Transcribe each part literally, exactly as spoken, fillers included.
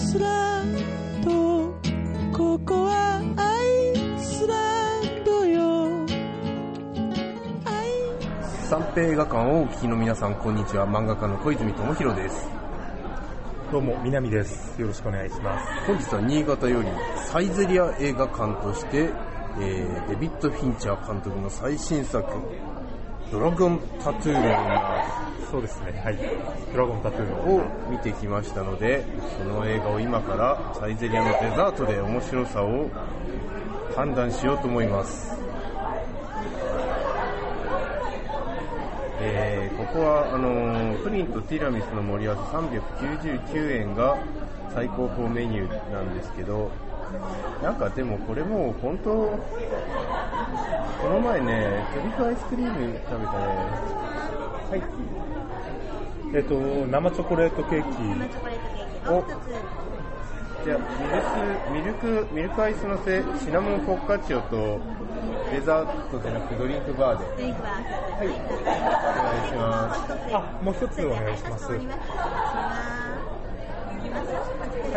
スランド、ここはアイスランドよ。 三平映画館をお聞きの皆さん、こんにちは。漫画家の小泉智弘です。 どうも、南です。よろしくお願いします。 本日は新潟よりサイゼリア映画館として、えー、デビッド・フィンチャー監督の最新作ドラゴンタトゥーの女、 そうですね、はい、ドラゴンタトゥーの女を見てきましたので、その映画を今からサイゼリアのデザートで面白さを判断しようと思います。えー、ここはあのー、プリンとティラミスの盛り合わせさんびゃくきゅうじゅうきゅうえんが最高峰メニューなんですけど、なんかでもこれもう本当、この前ねトリュフアイスクリーム食べたね。はい、 えっ、ー、と生チョコレートケーキを、じゃあミルクミルクミルクアイスのせシナモンフォッカッチオとデザートでなくドリンクバーで。ドリンクバー、はい、お願いします。 あ、もう一つお願いします。はい、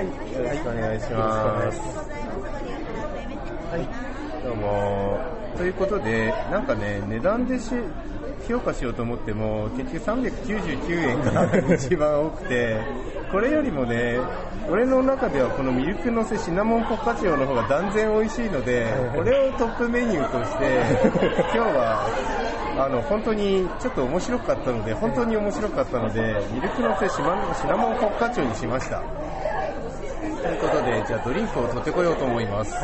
よろしくお願いします。はい、どうも。ということで、なんかね、値段でし評価しようと思っても結局さんびゃくきゅうじゅうきゅうえんが一番多くて、これよりもね、俺の中ではこのミルクのせシナモンフォッカチオの方が断然美味しいので、これをトップメニューとして今日はあの本当にちょっと面白かったので、本当に面白かったのでミルクのせシナモンフォッカチオにしました。ということで、じゃあドリンクを取ってこようと思います。はい。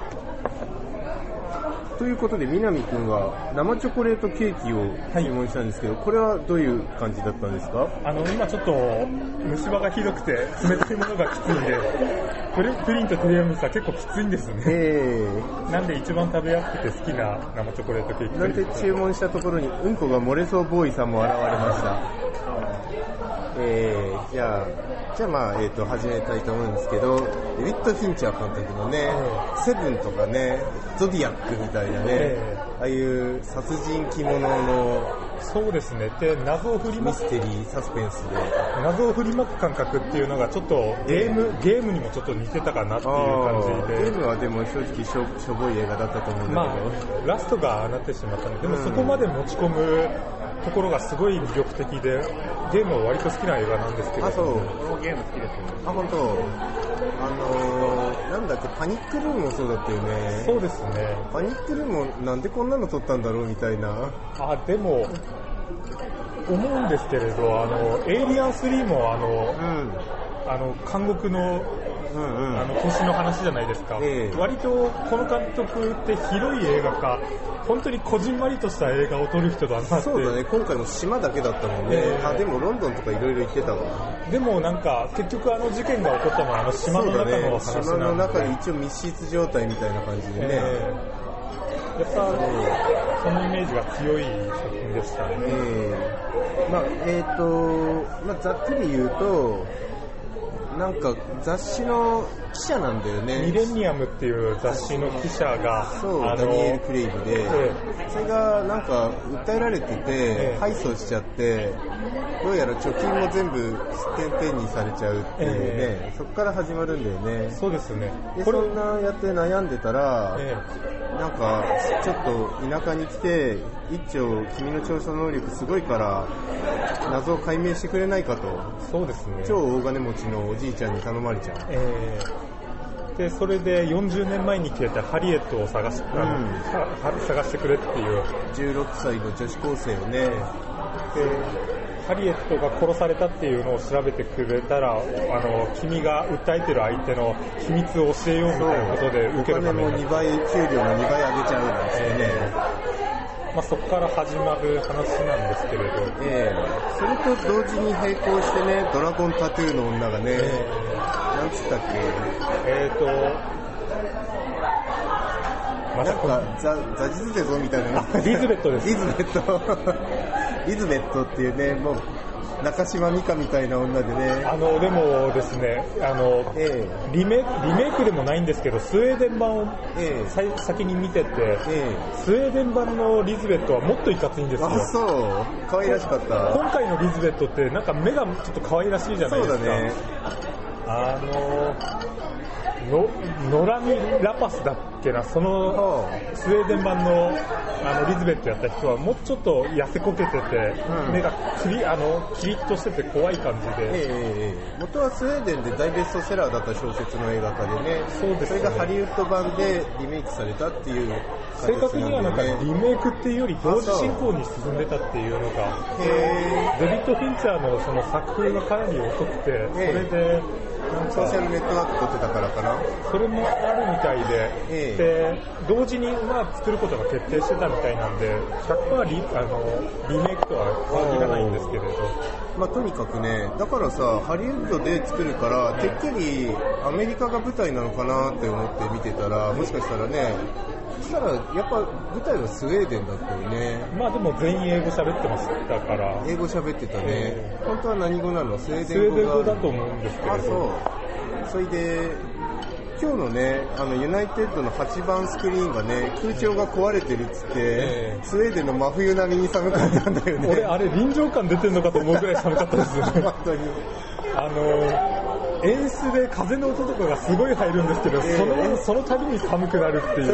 ということで、南くんは生チョコレートケーキを注文したんですけど、はい、これはどういう感じだったんですか？ あの今ちょっと虫歯がひどくて冷たいものがきついんでプリ、プリンとティラミスは結構きついんですね。へー。なんで一番食べやすくて好きな生チョコレートケーキなんて注文したところにうんこが漏れそうボーイさんも現れました。えー、じゃあじゃあまあ、えーと、始めたいと思うんですけど、デビッド・フィンチャー監督のね、セブンとかね、ゾディアックみたいなね、えー、ああいう殺人鬼物の、 そうですね、で謎を振りまくミステリーサスペンスで謎を振りまく感覚っていうのがちょっとゲーム、えー、ゲームにもちょっと似てたかなっていう感じで、 ゲームはでも正直しょ、しょぼい映画だったと思うんだけど、まあ、 ラストがなってしまったので、でもそこまで持ち込むところがすごい魅力的で、ゲームは割と好きな映画なんですけど、 あ、そう、 このゲーム好きですね。 あ、本当。あのー、なんだっけ、パニックルームもそうだったよね。 そうですね。 パニックルームもなんでこんなの撮ったんだろうみたいな。 あ、でも思うんですけれど、あのエイリアンスリーもあの、うん、あの監獄のうんうん、あの星の話じゃないですか、えー、割とこの監督って広い映画か本当にこじんまりとした映画を撮る人だなって。 そうだね、今回も島だけだったもんね、えー、あでもロンドンとかいろいろ行ってたわ。 でもなんか結局あの事件が起こったのはあの島の中の話なんで、ね、 島の中で一応密室状態みたいな感じでね、えー、やっぱそのイメージが強い作品でしたね。 えー、まあえーとまあ、ざっくり言うとなんか雑誌の記者なんだよね。 ミレニアムっていう雑誌の記者が、 そう、ダニエル・クレイブで、ええ、それがなんか訴えられてて、ええ、敗訴しちゃって、どうやら貯金も全部すってんてんにされちゃうっていうね、ええ、そこから始まるんだよね。 そうですね。 でそんなやって悩んでたら、ええ、なんかちょっと田舎に来て、一丁君の調査能力すごいから謎を解明してくれないかと。 そうですね。 超大金持ちのおじいちゃんに頼まれちゃう。えー、でそれでよんじゅうねんまえに消えたハリエットを探し、うん、探してくれっていうじゅうろくさいの女子高生をね。でハリエットが殺されたっていうのを調べてくれたら、あの君が訴えてる相手の秘密を教えようみたいなことで受けるためにお金もにばい、給料のにばい上げちゃうんですよね。 えーまあ、そこから始まる話なんですけれど、 えー、それと同時に並行してね、ドラゴンタトゥーの女がね、えー、なんつったっけ、えーとなんかザ・ザジズデゾみたいなリズベットです。 リズベットリズベットっていうね、もう中島美嘉みたいな女でね。 あのでもですね、あの、えー、リメイクリメイクでもないんですけど、スウェーデン版を、えー、先に見てて、えー、スウェーデン版のリズベットはもっといかついんですよ。 あ、そう。可愛らしかった。 今回のリズベットってなんか目がちょっと可愛らしいじゃないですか。 そうだね。 あののノラミ・ラパスだっけな、そのスウェーデン版のあのリズベットやった人はもうちょっと痩せこけてて、うん、目がクリあのキリッとしてて怖い感じで、 えー、元はスウェーデンで大ベストセラーだった小説の映画化でね、 そうですね、 それがハリウッド版でリメイクされたっていう形なんで、ね、 正確にはなんかリメイクっていうより同時進行に進んでたっていうのが、デビッド・フィンチャーのその作風がかなり遅くて、それでソーシャルネットワーク撮ってたからかな、 それもあるみたいで、ええ、で同時にまあ作ることが決定してたみたいなんで ひゃくパーセント リ, あのリメイクとは限らないんですけれど、 まあ、とにかくね、だからさハリウッドで作るからてっきりアメリカが舞台なのかなって思って見てたら、もしかしたらね、そしたらやっぱ舞台はスウェーデンだったよね。 まあでも全員英語喋ってましたから。 英語喋ってたね、えー、本当は何語なの？スウェーデン語がスウェーデン語だと思うんですけれど。 あ、そう。それで今日のね、あのユナイテッドのはちばんスクリーンがね、空調が壊れてるっつって、えー、スウェーデンの真冬並みに寒かったんだよね。 俺あれ臨場感出てるのかと思うぐらい寒かったですよね。本当に。あの演出で風の音とかがすごい入るんですけど、えー、そのその度に寒くなるっていう、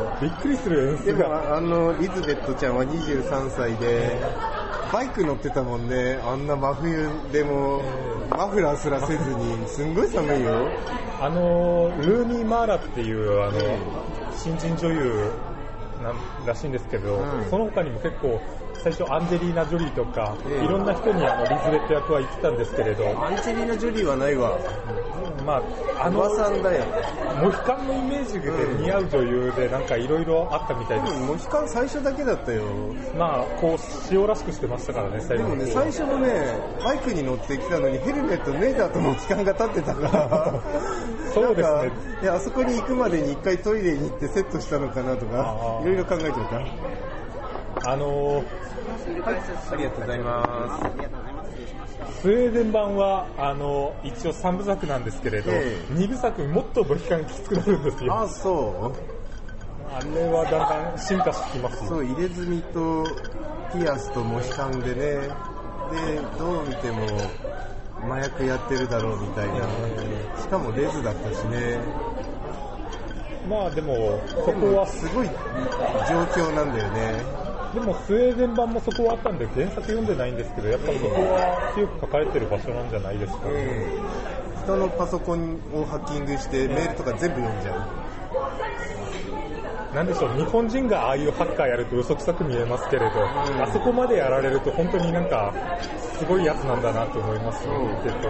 びっくりする演出が。 でもあのリズベットちゃんはにじゅうさんさいで、バイク乗ってたもんね。あんな真冬でもマフラーすらせずにすんごい寒いよ。 あのルーニー・マーラっていうあの新人女優なんらしいんですけど、うん、その他にも結構最初アンジェリーナ・ジョリーとか、えー、いろんな人にあのリズベット役は言ってたんですけれど、 アンジェリーナ・ジョリーはないわ、 うん、まああのさんだよ、 モヒカンのイメージで似合う女優でなんかいろいろあったみたいです、 うん、モヒカン最初だけだったよ。 まあこう塩らしくしてましたからね。最後でもね、最初のねバイクに乗ってきたのにヘルメットねえだとモヒカンが立ってたからそうですね。 いや、あそこに行くまでに一回トイレに行ってセットしたのかなとかいろいろ考えてるか。 あのーはい、ありがとうございます。 スウェーデン版はあの一応さんぶさくなんですけれど、えー、にぶさくもっとモヒカンきつくなるんですよ。 あ、そう。 あれはだんだん進化してきますよ。 そう、入れ墨とピアスとモヒカンでね、でどう見ても麻薬やってるだろうみたいな、えー、しかもレズだったしね。 まあでもそこはすごい状況なんだよね。 でもスウェーデン版もそこはあったんで原作読んでないんですけど、やっぱそこは強く書かれてる場所なんじゃないですかね。 えー、人のパソコンをハッキングしてメールとか全部読んじゃう。なんでしょう、日本人がああいうハッカーやると嘘くさく見えますけれど、うん、あそこまでやられると本当になんかすごいやつなんだなと思いますね、見てて。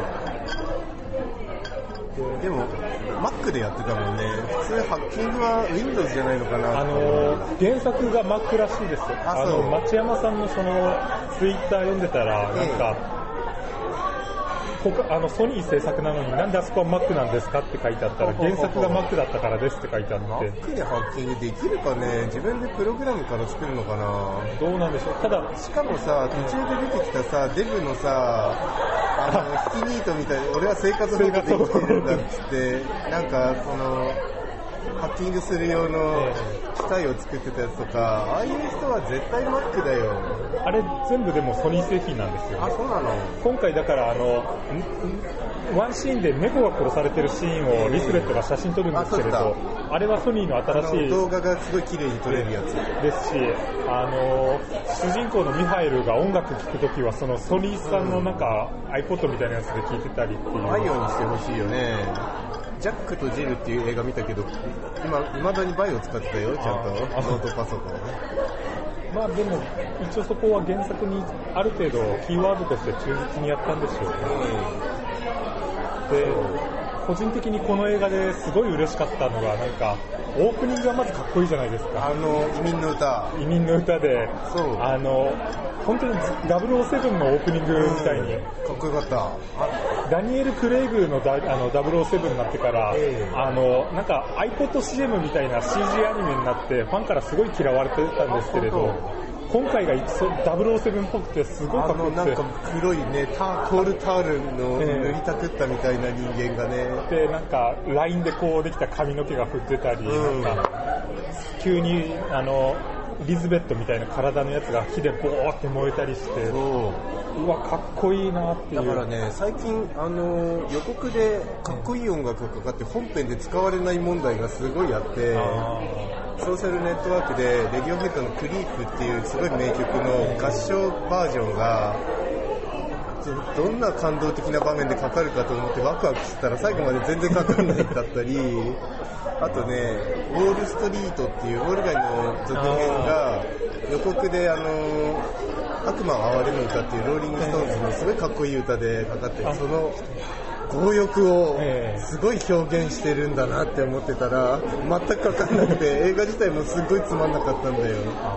でも Mac でやってたもんね。普通ハッキングは Windows じゃないのかな。 あの原作が Mac らしいです。ああの町山さんのそのツイッター読んでたらなんか、ええ、あのソニー制作なのになんであそこは Mac なんですかって書いてあったら、原作が Mac だったからですって書いてあって、 Mac でハッキングできるかね。自分でプログラムから作るのかな。 どうなんでしょう。ただしかもさ、途中で出てきたさ、デブのさ、あのヒキニートみたいに俺は生活保護で生きてるんだっつってなんかそのハッキングする用の機械を作ってたやつとか、ああいう人は絶対 Mac だよ。 あれ全部でもソニー製品なんですよ、ね。 あ、そうなの。 今回だからあのワンシーンで猫が殺されてるシーンをリスベットが写真撮るんですけれど、あ, あれはソニーの新しい動画がすごい綺麗に撮れるやつですし、あの主人公のミハイルが音楽聴くときはそのソニーさんのなんか iPod みたいなやつで聴いてたりっていう。 バイオにしてほしいよね。ジャックとジルっていう映画見たけど、今未だにバイオ使ってたよ、ちゃんとノートパソコン。 まあでも一応そこは原作にある程度キーワードとして忠実にやったんでしょうね。で、個人的にこの映画ですごい嬉しかったのが、なんかオープニングがまずかっこいいじゃないですか。 あの移民の歌移民の歌で、 そうあの本当にダブルオーセブンのオープニングみたいに、うん、 かっこよかった。 ダニエル・クレイグのダ、あのダブルオーセブンになってから、えー、あのなんか iPod シーエム みたいな シージー アニメになってファンからすごい嫌われてたんですけれど、今回がダブルオーセブンっぽくてすごいかっこよくて、 あのなんか黒いねタトールタオルの塗りたくったみたいな人間がね、 えー、でなんかラインでこうできた髪の毛が振ってたり、うん、なんか急にあのリズベットみたいな体のやつが火でボーって燃えたりして、うわかっこいいなっていう。 だからね、最近あの予告でかっこいい音楽がかかって本編で使われない問題がすごいあって、ソーシャルネットワークでレディオヘッドのクリープっていうすごい名曲の合唱バージョンがどんな感動的な場面でかかるかと思ってワクワクしてたら最後まで全然かかんないだったり、あとね、ウォールストリートっていうウォール街の続編が予告であの悪魔を憐れむ歌っていうローリングストーンズのすごいかっこいい歌でかかってる、その強欲をすごい表現してるんだなって思ってたら全くかかんなくて、映画自体もすごいつまんなかったんだよ。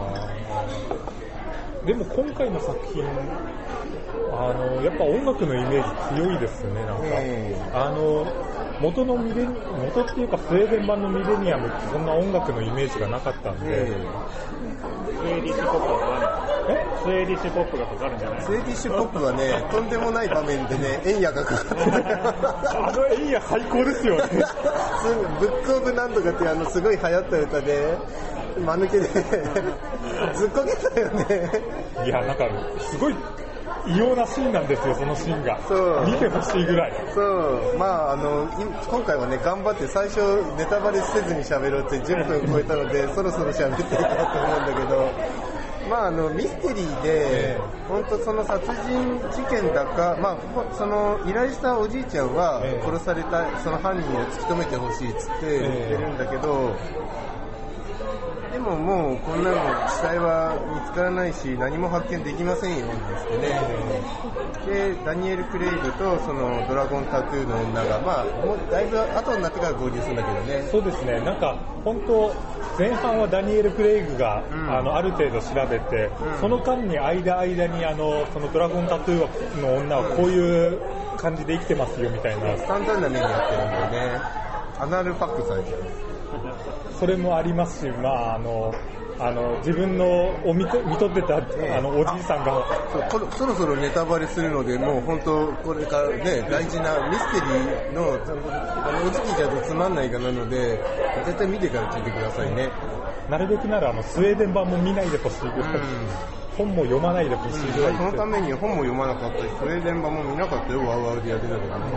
でも今回の作品、あのやっぱ音楽のイメージ強いですよね。なんか、えー、あの元のミレ元っていうかスウェーデン版のミレニアムってそんな音楽のイメージがなかったんで、えー、 スウェーディッシュポップがかかる。スウェーディッシュポップがかかるんじゃない？ スウェーディッシュポップはね、とんでもない場面でね、エンヤがかかってる。 あのエンヤ最高ですよね。 ブックオブなんとかっていうあのすごい流行った歌で間抜けでずっこけたよね。 いや、なんかすごい異様なシーンなんですよ、そのシーンが。見てほしいぐらい。 そう、まああの今回はね頑張って最初ネタバレせずに喋ろうってじゅっぷん超えたのでそろそろ喋っていこうと思うんだけど、まああのミステリーで本当その殺人事件だか、まあその依頼したおじいちゃんは殺されたその犯人を突き止めてほしいっつって言ってるんだけど。でももうこんなの死体は見つからないし何も発見できませんよってね。でダニエル・クレイグとそのドラゴンタトゥーの女がまあもうだいぶ後になってから合流するんだけどね。 そうですね。なんか本当前半はダニエル・クレイグが、うん、あのある程度調べて、うん、その間に間間にあのそのドラゴンタトゥーの女はこういう感じで生きてますよみたいな、 簡単な目にやってるんだよね。アナルファックされてる。 それもありますし、まああのあの自分のを見と見とってた、ええ、あのおじいさんがそ, そろそろネタバレするのでもう本当これからね大事なミステリーのあのおじきじゃとつまんないかなので絶対見てから聞いてくださいね。 なるべくならあのスウェーデン版も見ないでほしいぐらい、うん、本も読まないでほしいぐらい、うん、 そのために本も読まなかったしスウェーデン版も見なかったよ。ワウワウでやってたけど、ね、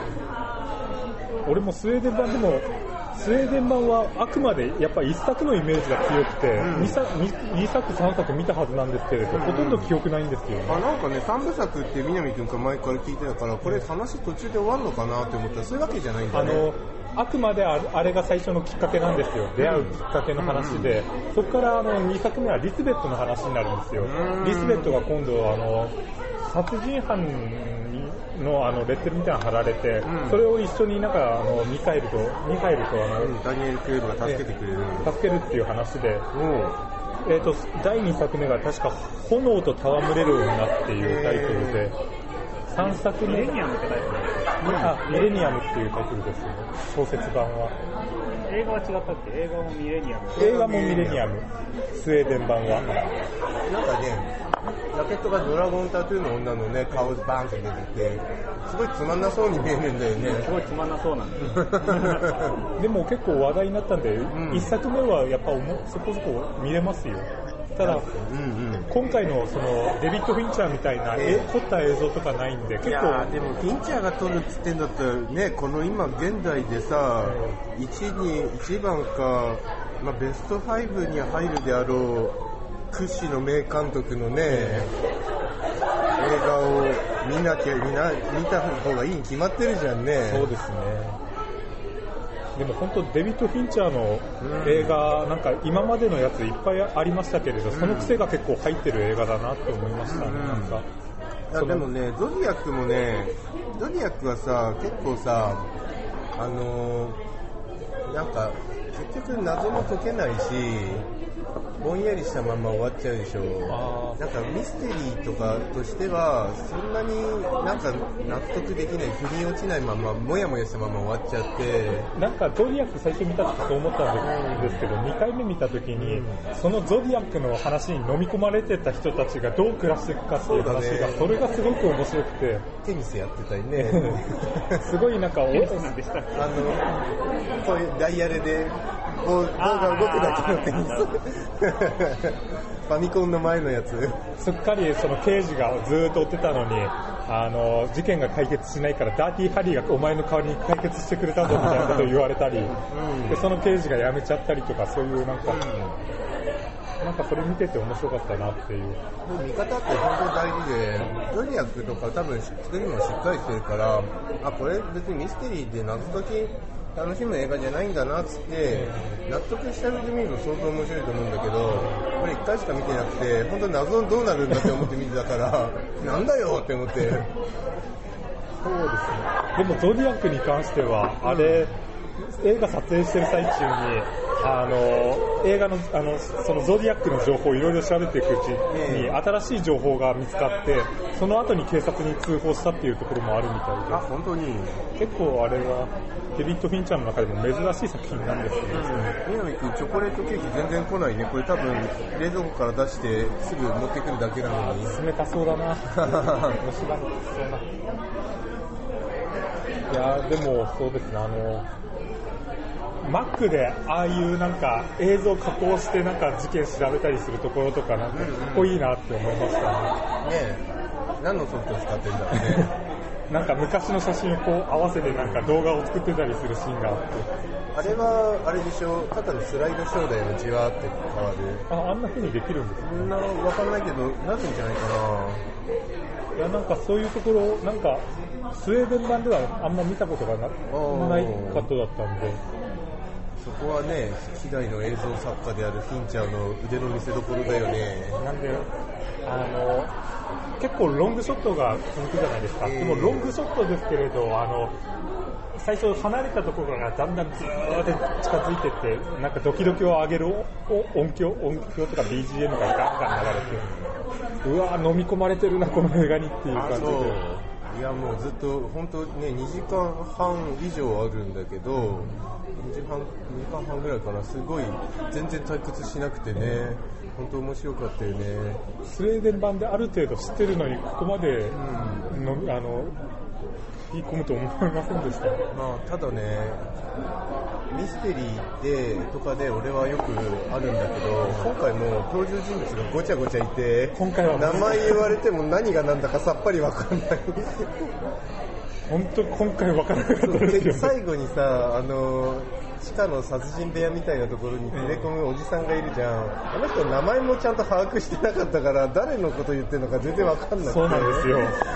俺もスウェーデン版でもスウェーデン版はあくまでやっぱりいっさくのイメージが強くて、うん、に, さ 2, にさくさんさく見たはずなんですけれど、うん、ほとんど記憶ないんですよ、ね、 あなんかねさんぶさくって南君から前から聞いてたからこれ話途中で終わるのかなって思ったらそういうわけじゃないんだね。あのあくまであれが最初のきっかけなんですよ。出会うきっかけの話で、うん、そこからあのにさくめはリスベットの話になるんですよ。リスベットが今度あの殺人犯のあのレッテルみたいなの貼られて、うん、それを一緒になんかあのミカエルとミカエルとあの、 うん、ダニエル・クレイグが助けてくれる、 助けるっていう話で、えーとだいにさくめが確か炎と戯れる女っていうタイトルで、さんさくめミレニアムってタイトルです。 あ、ミレニアムっていうタイトルですね。小説版は。 映画は違ったっけ？映画もミレニアム。 映画もミレニアム。スウェーデン版は。 なんかね。ジャケットがドラゴンタトゥーの女のね顔バーンって出ててすごいつまんなそうに見えるんだよね。 すごいつまんなそうなんだでも結構話題になったんで、うん、いっさくめはやっぱそこそこ見れますよ。ただ、うんうん、今回のそのデビッド・フィンチャーみたいな、えー、凝った映像とかないんで結構。いやでもフィンチャーが撮るっつってんだったらねこの今現代でさ、えー、いちにいちばんか、まあ、ベストごに入るであろう屈指の名監督のね、映画を見なきゃ見な見た方がいいに決まってるじゃんね。 そうですね。でも本当デビッド・フィンチャーの映画、うん、なんか今までのやついっぱいありましたけれど、うん、その癖が結構入ってる映画だなって思いましたね。うん、なんかいやでもねゾディアックもねゾディアックはさ結構さあのー、なんか結局謎も解けないしぼんやりしたまま終わっちゃうでしょ。なんかミステリーとかとしてはそんなになんか納得できない腑に落ちないままもやもやしたまま終わっちゃって、 なんかゾディアック最初見た時そう思ったんですけど、にかいめ見た時にそのゾディアックの話に飲み込まれてた人たちがどう暮らしていくかっていう話が そ,、ね、それがすごく面白くて、 テニスやってたりねすごいなんかテニスなんでしたっけ、 あのこういうダイヤルで棒が動くだけのテニスファミコンの前のやつ。 すっかりその刑事がずーっと追ってたのに、あの事件が解決しないからダーティーハリーがお前の代わりに解決してくれたぞみたいなことを言われたり、うん、でその刑事が辞めちゃったりとか、そういうなんか、うん、なんかそれ見てて面白かったなっていう。 見方って本当大事で、ゾディアックとか多分作りもしっかりしてるから、あ、これ別にミステリーで謎解き楽しむ映画じゃないんだなっつって納得した上で見ると相当面白いと思うんだけど、これいっかいしか見てなくて本当に謎どうなるんだって思って見てたからなんだよって思って。そうですね。 でもゾディアックに関してはあれ、うん、映画撮影してる最中にあの映画の、あのそのゾディアックの情報をいろいろ調べていくうちに、えー、新しい情報が見つかってその後に警察に通報したっていうところもあるみたいで。 あ、本当に結構あれはデビッド・フィンチャーの中でも珍しい作品なんですね。 南君チョコレートケーキ全然来ないね。これ多分冷蔵庫から出してすぐ持ってくるだけなのに冷たそうだな。面白そうな。いやでもそうですね、あのマックでああいうなんか映像加工してなんか事件調べたりするところとかなんかかっこいいなって思いましたね。ねえ、何のソフトを使ってるんだろうね。 なんか昔の写真をこう合わせてなんか動画を作ってたりするシーンがあって、 あれはあれでしょ、ただのスライドショーだよ、じわーって変わる。 あ、あんな風にできるんですか？ そんなわかんないけどなるんじゃないかな。 いや、なんかそういうところなんかスウェーデン版ではあんま見たことが な, ないカットだったんで、 そこはね、希代の映像作家であるフィンチャーの腕の見せ所だよね。 なんであの結構ロングショットが続くじゃないですか、えー、でもロングショットですけれど、あの最初離れたところからだんだんずーっと近づいてって、なんかドキドキを上げる音響音響とか ビージーエム がガンガン流れて、うわー飲み込まれてるなこの映画にっていう感じで。 いやもうずっと本当ねにじかんはん以上あるんだけど、にじかんはんぐらいかな、すごい全然退屈しなくてね、本当面白かったよね。 スウェーデン版である程度知ってるのにここまでの、うん、あの引き込むと思いませんでした。 まあただね、ミステリーでとかで俺はよくあるんだけど、今回も登場人物がごちゃごちゃいて、 今回は名前言われても何が何だかさっぱりわかんない。 本当今回わからなかったですよね。 最後にさ、あの地下の殺人部屋みたいなところに連れ込むおじさんがいるじゃん、あの人名前もちゃんと把握してなかったから誰のこと言ってるのか全然わかんなくて。 そうなんですよ。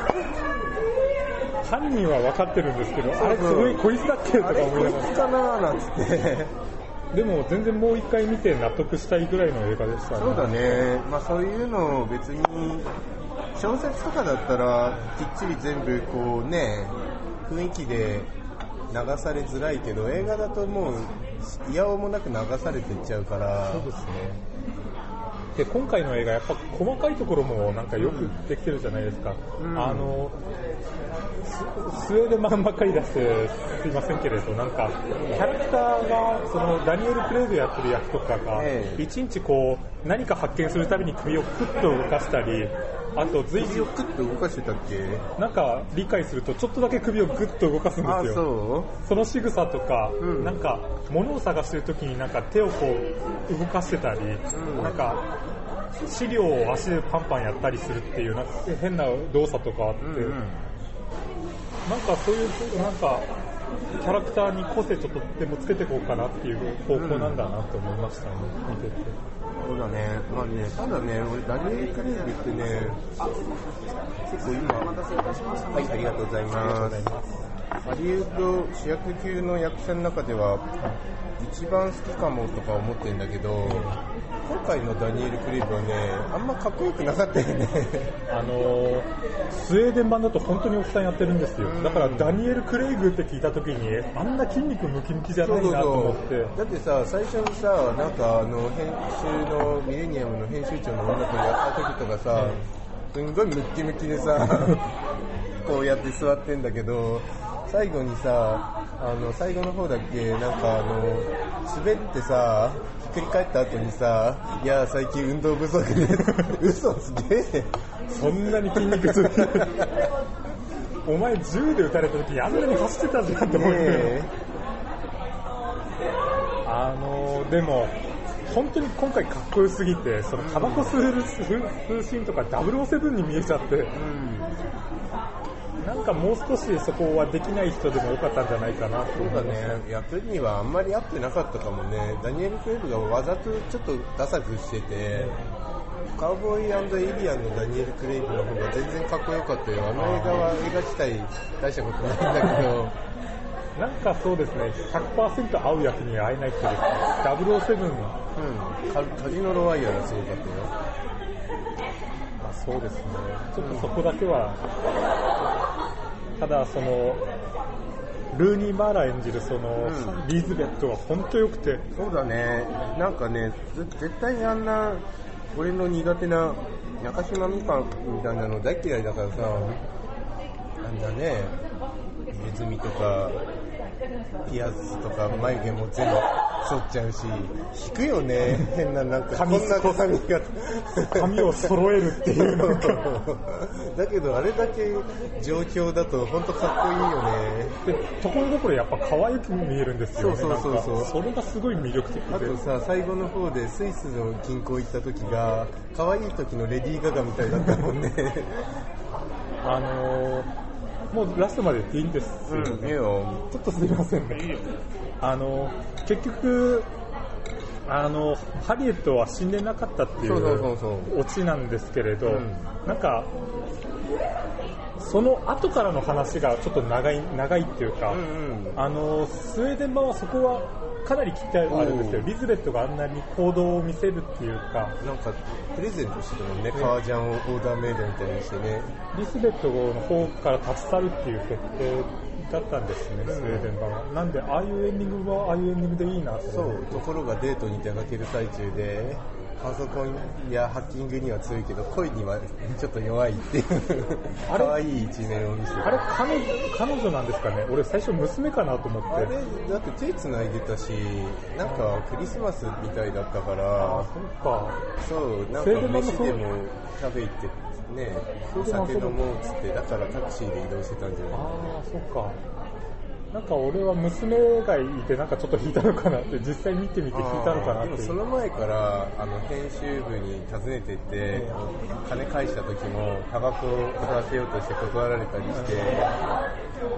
犯人は分かってるんですけど、あれすごいこいつだっけとか思いながら、 こいつかなーなんつってでも全然もう一回見て納得したいぐらいの映画でしたね。 そうだね、まあそういうのを別に小説とかだったらきっちり全部こうね雰囲気で流されづらいけど、映画だともういやおもなく流されていっちゃうから。 そうですね。で今回の映画やっぱ細かいところもなんかよくできてるじゃないですか、うん、あのス, スウェーデン版ばっかり出してすいませんけれど、なんかキャラクターがそのダニエル・クレイグやってる役とかがいちいちこう何か発見するたびに首をクッと動かしたり、あと随時首をクッと動かしてたっけ、 なんか理解するとちょっとだけ首をグッと動かすんですよ。 あ、そう？ その仕草とか、うん、なんか物を探してる時になんか手をこう動かしてたり、うん、なんか資料を足でパンパンやったりするっていうなんか変な動作とかあって、うんうん、なんかそういうなんかキャラクターに個性ちょっとでもつけていこうかなっていう方向なんだなと思いましたね、うん、見てて。 そうだね、まあね、ただね、俺ダニエル・クレイグってね、結構今、はい、ありがとうございます。ハリウッド主役級の役者の中では一番好きかもとか思ってるんだけど、今回のダニエル・クレイグはね、あんまかっこよくなかったよね。 あのー、スウェーデン版だと本当におっさんやってるんですよ。だからダニエル・クレイグって聞いた時にあんな筋肉ムキムキじゃないなと思って。 そうそうそう、だってさ、最初にさ、なんかあの編集のミレニアムの編集長の女とやった時とかさ、すんごいムッキムキでさこうやって座ってんだけど、最後にさ、あの最後の方だっけ、なんかあの滑ってさひっくり返った後にさ、いや最近運動不足で嘘つけそんなに筋肉ついてるお前銃で撃たれた時にあんなに走ってたじゃんって思って、ね、ああのでも本当に今回かっこよすぎて、そのタバコ吸うシーンとかダブルオーセブンに見えちゃって、うん、なんかもう少しそこはできない人でもよかったんじゃないかなと思います。 そうだね、役にはあんまり合ってなかったかもね。ダニエル・クレイグがわざとちょっとダサくしてて、うん、カウボーイ&エイリアンのダニエル・クレイグの方が全然かっこよかったよ。あの映画は映画自体大したことないんだけどなんかそうですね、ひゃくパーセント 合う役に会えない人ですね。ダブルオーセブン、うん、 カ, カジノロワイヤルすごかったよ。 まあ、そうですね、ちょっとそこだけは、うん、ただそのルーニー・マーラ演じるその、うん、リーズベットは本当良くて。 そうだね、なんかね、絶対にあんな俺の苦手な中島美嘉みたいなの大嫌いだからさ、なんだね、ネズミとかピアスとか眉毛も全部剃っちゃうし、引くよね、変な、なんかこんな髪が髪を揃えるっていうのだけどあれだけ状況だと本当かっこいいよね。 でところどころやっぱ可愛く見えるんですよね。 そうそうそうそう、 それがすごい魅力的で。 あとさ、最後の方でスイスの銀行行った時が可愛い時のレディー・ガガみたいだったもんねあのーもうラストまで言っていいんですよね、 うん、いいよ。 ちょっとすいませんね。あの結局あのハリエットは死んでなかったっていうオチなんですけれど、うん、なんかその後からの話がちょっと長い長いっていうか、うんうん、あのスウェーデン版はそこはかなり切ってあるんですよ。リズベットがあんなに行動を見せるっていうか、 なんかプレゼントしてたもんね、革ジャンをオーダーメイドみたいにしてね。 リズベットの方から立ち去るっていう設定だったんですね、うん、スウェーデン版は。なんでああいうエンディングはああいうエンディングでいいなと。 そう、ところがデートに出かける最中でパソコンやハッキングには強いけど恋にはちょっと弱いっていう可愛い一面を見せて。 あれ彼女、彼女なんですかね。俺最初娘かなと思って。 あれだって手繋いでたし、なんかクリスマスみたいだったから。 あ、そうか。 そう、なんか飯でも食べ行ってね、酒飲もうっつって、だからタクシーで移動してたんじゃない。 ああ、そっか。なんか俺は娘がいてなんかちょっと引いたのかなって実際見てみて引いたのかなって。 でもその前からあの編集部に訪ねてって、うん、金返した時もタバコを吸わせようとして断られたりして、うん、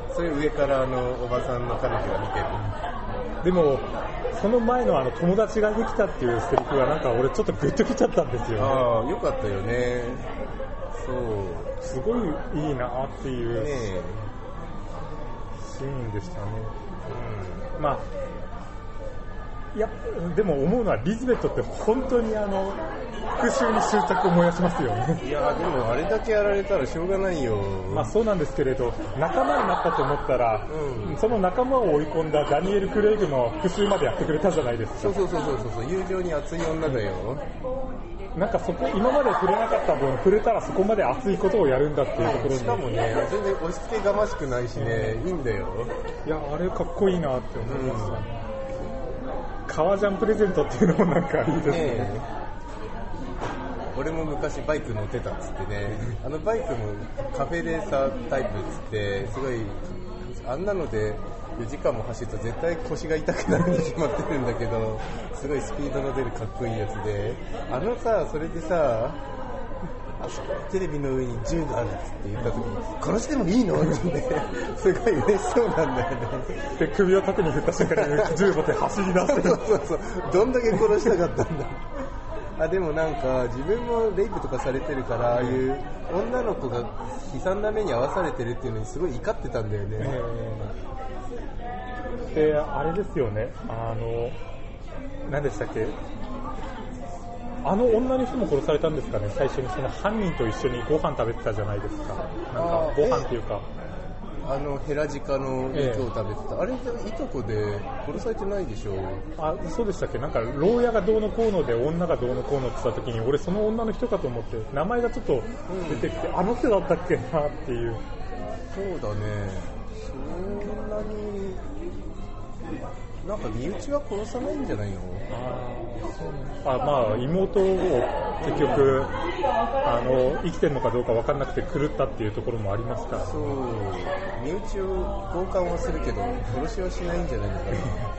そういう上からあのおばさんの彼女が見てる。 でもその前のあの友達ができたっていうセリフがなんか俺ちょっとグッときちゃったんですよね。 ああ、よかったよね。そう、 すごいいいなっていう。ねえ、シーンでしたね。うん、まあいやでも思うのはリズベットって本当にあの復讐に執着を燃やしますよね。 いやでもあれだけやられたらしょうがないよ。 まあそうなんですけれど、仲間になったと思ったら、うん、その仲間を追い込んだダニエル・クレイグの復讐までやってくれたじゃないですか。 そうそうそうそうそう、友情に熱い女だよ。 なんかそこ今まで触れなかった分触れたらそこまで熱いことをやるんだっていうところに、 しかもね全然押し付けがましくないしね、いいんだよ。 いやあれかっこいいなって思いましたね。うん、革ジャンプレゼントっていうのもなんかいいですね。ね、 俺も昔バイク乗ってたっつってね、あのバイクもカフェレーサータイプっつってすごいあんなのでよじかんも走ると絶対腰が痛くなるに決まってるんだけど、すごいスピードの出るかっこいいやつで、あのさ、それでさ、あそこテレビの上に銃があるっつって言った時に殺してもいいのってね、すごい嬉しそうなんだよね。 で首を縦に振った瞬間に銃持って走り出してそうそうそう、どんだけ殺したかったんだ。あでもなんか自分もレイプとかされてるから、ああいう女の子が悲惨な目に遭わされてるっていうのにすごい怒ってたんだよね。えーであれですよね、あの何でしたっけ、あの女の人も殺されたんですかね。最初にその犯人と一緒にご飯食べてたじゃないですか。なんかご飯っていうか、 あのヘラジカの肉を食べてた、えー、あれいとこで殺されてないでしょ。 あ、そうでしたっけ。なんか牢屋がどうのこうので女がどうのこうのって言った時に俺その女の人かと思って名前がちょっと出てきて、うん、あの人だったっけなっていう。 そうだね、そんなになんか身内は殺さないんじゃないの。 ああ、まあ妹を結局あの生きてるのかどうか分からなくて狂ったっていうところもありますから。 そう、身内を強姦はするけど殺しはしないんじゃないのかな。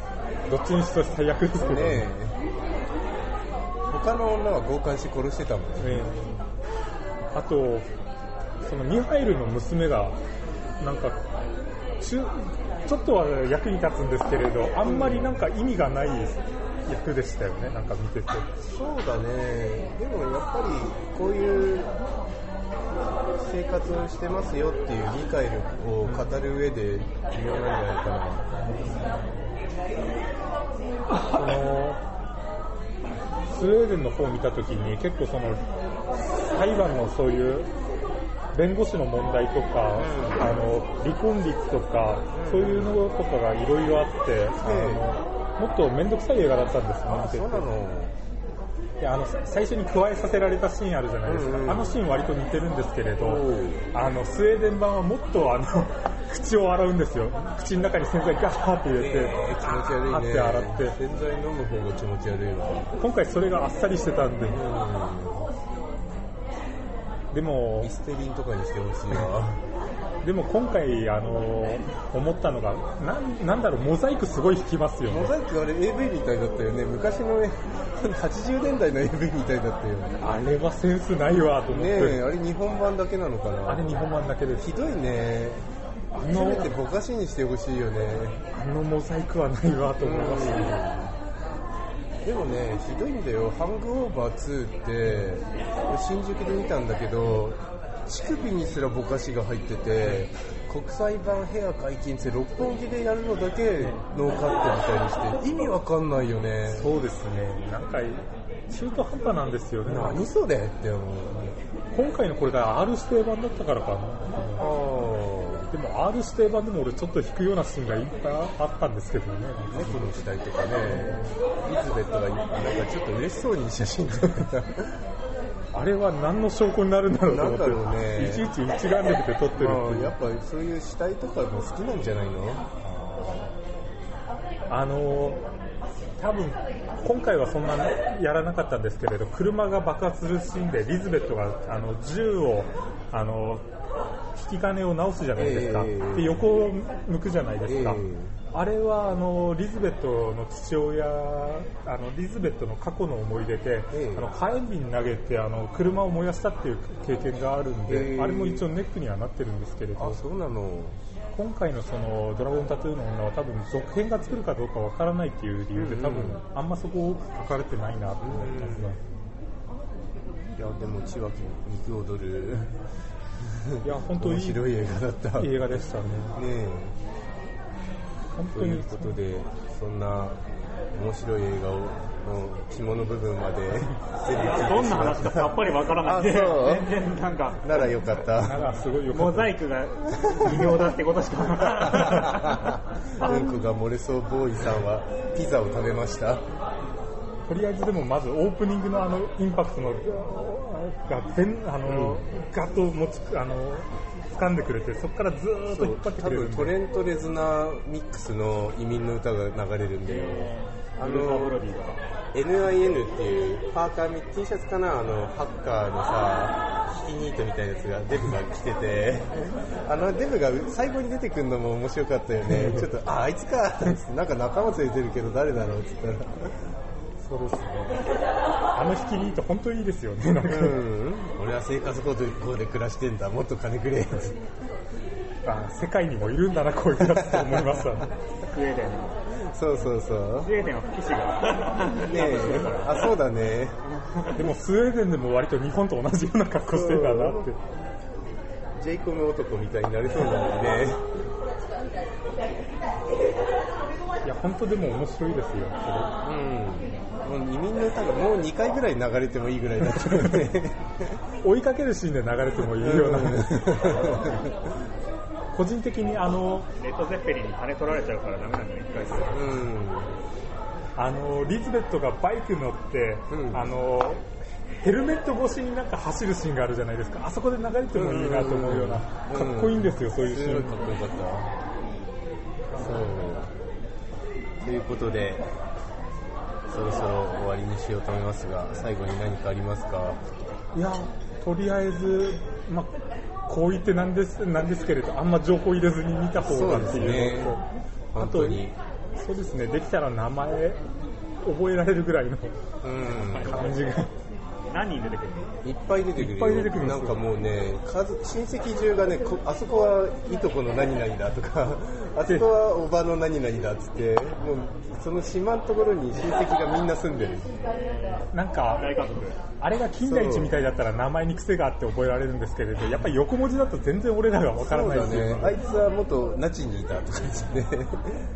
どっちにしろ最悪ですけどね。ね他の女は強姦し殺してたもんね。ねあとそのミハイルの娘がなんかちょっとは役に立つんですけれど、あんまりなんか意味がない役でしたよね、なんか見てて。 そうだね。でもやっぱりこういう生活をしてますよっていう理解力を語る上で重要なんじゃないかな。 そのスウェーデンの方を見たときに結構その裁判のそういう弁護士の問題とか、うん、あの離婚率とか、うん、そういうのとかがいろいろあって、うん、あのもっと面倒くさい映画だったんですね。 あ、そうなの。 いやあの最初に加えさせられたシーンあるじゃないですか、うんうん、あのシーン割と似てるんですけれど、あのスウェーデン版はもっとあの口を洗うんですよ。口の中に洗剤ガーって入れて、 えー、気持ち悪いね。 って洗って洗剤飲む方が気持ち悪いわ。 今回それがあっさりしてたんで、うん、でもミステリンとかにしてほしいわ。 でも今回あの思ったのが な, なんだろうモザイクすごい引きますよね。 モザイクあれ エーブイ みたいだったよね。昔のはちじゅうねんだいの エーブイ みたいだったよね。 あれはセンスないわと思って。 ねえ、あれ日本版だけなのかな。 あれ日本版だけです。 ひどいね。あのせめてぼかしにしてほしいよね。 あのモザイクはないわと思いました、ね。 でもね、ひどいんだよ。ハングオーバーツーって新宿で見たんだけど、乳首にすらぼかしが入ってて、国際版ヘア解禁って六本木でやるのだけノーカットみたいにして意味わかんないよね。 そうですね。なんか中途半端なんですよね。 何それって思う。 今回のこれが R 指定版だったからかな。あでも R 指定版でも俺ちょっと引くようなシーンがいっぱいあったんですけどね。 猫の時代とかね、リズベットがなんかちょっと嬉しそうに写真撮ってた。 あれは何の証拠になるんだろうと思って、 なんだろうね、 いちいち一眼レフで撮ってるっていう。 やっぱそういう死体とかも好きなんじゃないの？ あの多分今回はそんなやらなかったんですけれど、車が爆発するシーンでリズベットがあの銃をあの引き金を直すじゃないですか、えー、で横を向くじゃないですか、えー、あれはあのリズベットの父親、あのリズベットの過去の思い出で、えー、あの火炎瓶投げてあの車を燃やしたっていう経験があるんで、えー、あれも一応ネックにはなってるんですけれど、 あ、そうなの。 今回のそのドラゴンタトゥーの女は多分続編が作るかどうかわからないっていう理由で、多分あんまそこ書かれてないなと思いますが、 いやでも千葉肉踊るいや本当に面白い映画だった。 いい映画でしたね。ねえ、 本当に。ということでそんな面白い映画をの肝の部分までどんな話かさっぱりわからないんで、全然なんかならよかった。 ならすごいよかった。 モザイクが微妙だってことしかうんこが漏れそうボーイさんはピザを食べました。 とりあえずでもまずオープニングのあのインパクトのが全あの、うん、ガッと持ちあの掴んでくれて、そこからずーっと引っ張ってくれるんで。 多分トレント・レズナーミックスの移民の歌が流れるんで、あの エヌアイエヌ っていうパーカー T シャツかな、あのハッカーのさヒキニートみたいなやつがデブが着ててあのデブが最後に出てくるのも面白かったよね。ちょっとああいつかなんか仲間連れてるけど誰だろうって言ったらそうですね。あのヒキニート本当にいいですよね。なんか、うん、 俺は生活こうで暮らしてんだ、もっと金くれあ、世界にもいるんだなこういうやつと思いましたね。 スウェーデンのそうそうそう。 スウェーデンは騎士がねえ、あ、そうだね。 でもスウェーデンでも割と日本と同じような格好してるんだなって。 ジェイコム男みたいになりそうなのにね。 いや本当でも面白いですよ。 うん。もう移民の歌がもうにかいぐらい流れてもいいぐらいだったので追いかけるシーンで流れてもいいような。個人的にあのレッド・ゼッペリンに金取られちゃうからダメなんだね、一回。うん。 あのリズベットがバイク乗って、うん、あのヘルメット越しになんか走るシーンがあるじゃないですか。あそこで流れてもいいなと思うような、かっこいいんですよ、そういうシーン。 かっこよかった。そうということでそろそろ終わりにしようと思いますが、最後に何かありますか？ いや、とりあえず、ま、こう言ってなんです、なんですけれど、あんま情報入れずに見た方がっていうのと、 ね、 あとそうですね、できたら名前覚えられるぐらいの感じが、うん何人出てくるの？いっぱい出てくるよ。 いっぱい出てくるんですよ。 なんかもうね、数親戚中がね、あそこはいとこの何々だとか、あそこはおばの何々だっつって、もうその島のところに親戚がみんな住んでる。 なんか大家族。 あれが金田一みたいだったら名前に癖があって覚えられるんですけれど、やっぱり横文字だと全然俺らがわからないですよね。 そうだね。あいつは元那智にいたとかですね。そうですね。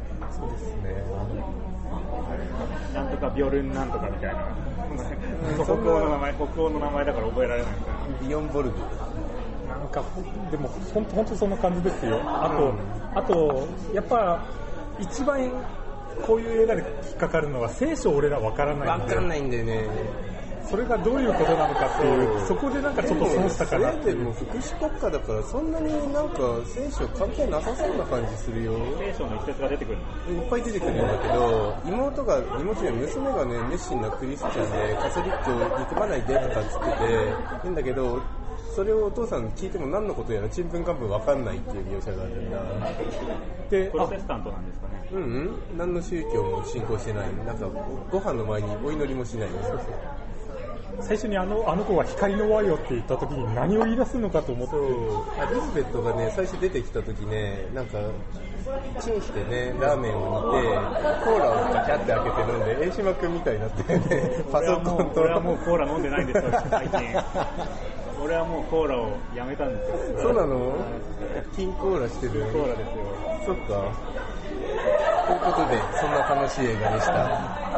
なんとかビョルンなんとかみたいな。北欧の名前、北欧の名前だから覚えられないみたいな。 ビヨンボルグ。 なんかでも本当本当そんな感じですよ。あと、うん、あとやっぱ一番こういう映画で引っかかるのは聖書俺らわからないんで。 わかんないんでね。 それがどういうことなのかっていう、そこでなんかちょっと損したかなっていう。 でも福祉国家だからそんなになんか聖書関係なさそうな感じするよ。 聖書の一節が出てくるの？ いっぱい出てくるんだけど、妹が妹や娘がね熱心なクリスチャンでカトリックを憎まないでとかっつってて言うんだけど、それをお父さん聞いても何のことやらちんぷんかんぷん分かんないっていう描写があるんだ。 で、プロテスタントなんですかね？ うんうん、何の宗教も信仰してない。なんかご飯の前にお祈りもしないんですよ。 最初にあのあの子が光の輪よって言った時に何を言い出すのかと思って、 リズベットがね最初出てきた時ね、なんかチンしてねラーメンを煮てコーラをガチャって開けて飲んで、江島君みたいになってねパソコンと。 俺はもうコーラ飲んでないんですよ最近。俺はもうコーラをやめたんですよ。 そうなの？金コーラしてる。 金コーラですよ。 そっか。ということでそんな楽しい映画でした。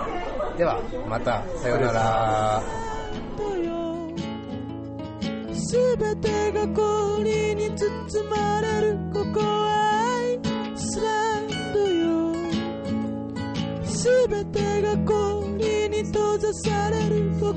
ではまたさようなら。 すべてが氷に包まれる、ここはアイスランドよ。すべてが氷に閉ざされる、こ